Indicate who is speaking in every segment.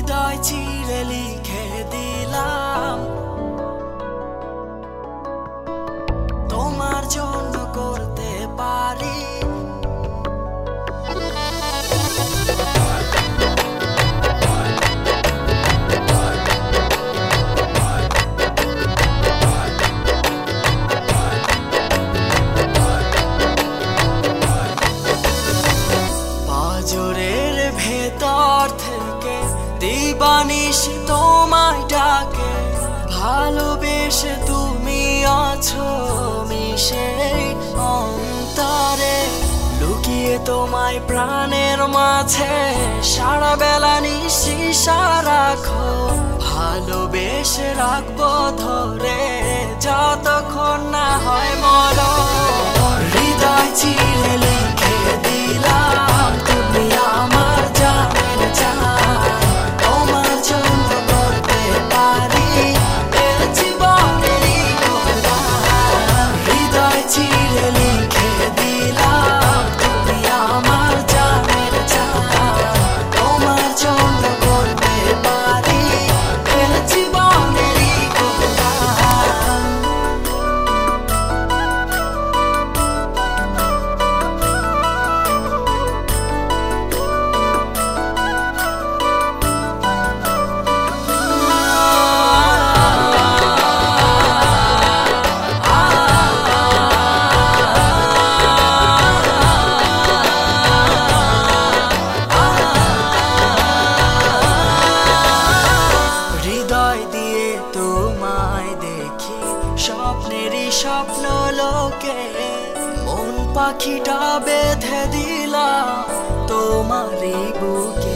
Speaker 1: হৃদয় চিরে লিখে দিলাম তোমার জন্য করতে পারি পাঁজরের ভেতর থেকে দিবানিশি তোমায় ডাকে ভালোবেসে তুমি আছো মিশে অন্তরে লুকিয়ে তোমায় প্রাণের মাঝে সারা বেলা নিশি রাখো ভালোবেসে রাখবো ধরে যতক্ষণ না হয় মরণ হৃদয় চিরে লিখে দিলাম তুমি আমার জানের জান তোমার জন্য করতে পারি এ জীবনেরই গোলাম হৃদয় চিরে লিখে দিলাম তুমি আমার জানের জান তোমার জন্য করতে পারি এ জীবনেরই গোলাম স্বপ্নেরই স্বপ্ন লোকে মন পাখিটা বেঁধে দিলাম তোমারই বুকে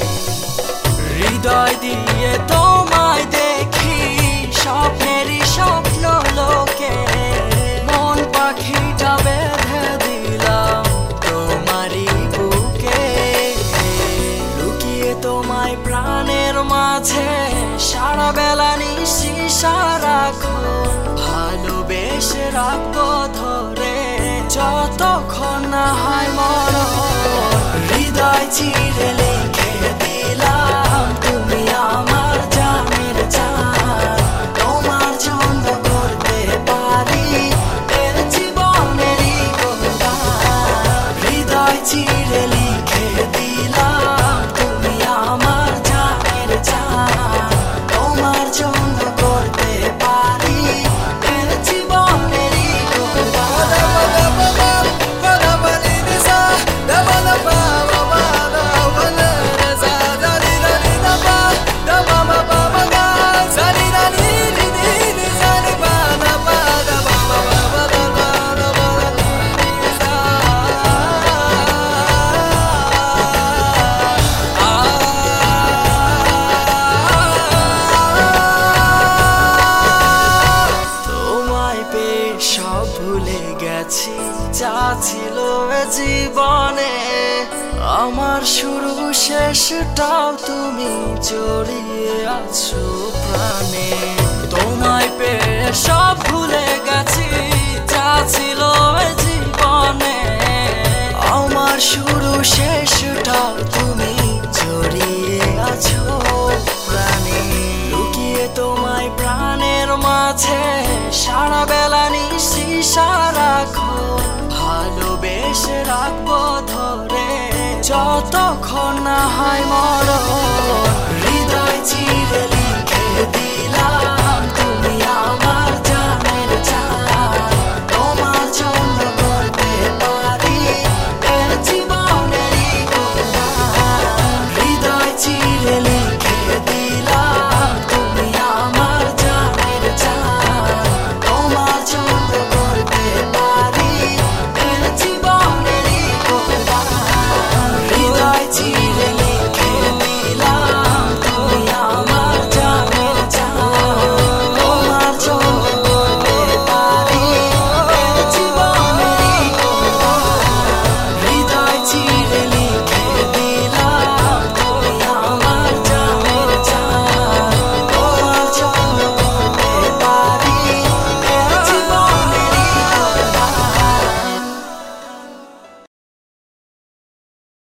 Speaker 1: হৃদয় দিয়ে তোমায় দেখি স্বপ্নেরই স্বপ্ন লোকে মন পাখিটা বেঁধে দিলাম তোমারই বুকে লুকিয়ে তোমায় প্রাণের মাঝে সারা বেলা নিশি রাখো ভালোবেসে রাখবো ধরে যতক্ষণ না হয় মরণ হৃদয় চিরে লিখে দিলাম তুমি আমার জানের জান তোমার জন্য করতে পারি এ জীবনেরই গোলাম হৃদয় চিরে লিখে দিলাম তুমি আমার জানের জান তোমার জন্য করতে পারি এ জীবনেরই সব ভুলে গেছি যা ছিল জীবনে আমার শুরু শেষটাও তুমি জড়িয়ে আছো প্রাণে তোমায় পেয়ে সব ভুলে গেছি যা ছিল জীবনে আমার শুরু শেষটাও তুমি জড়িয়ে আছো প্রাণে লুকিয়ে তোমায় প্রাণের মাঝে সারা বেলা নিশি রাখো ভালোবেসে রাখবো ধরে যতক্ষণ না হয়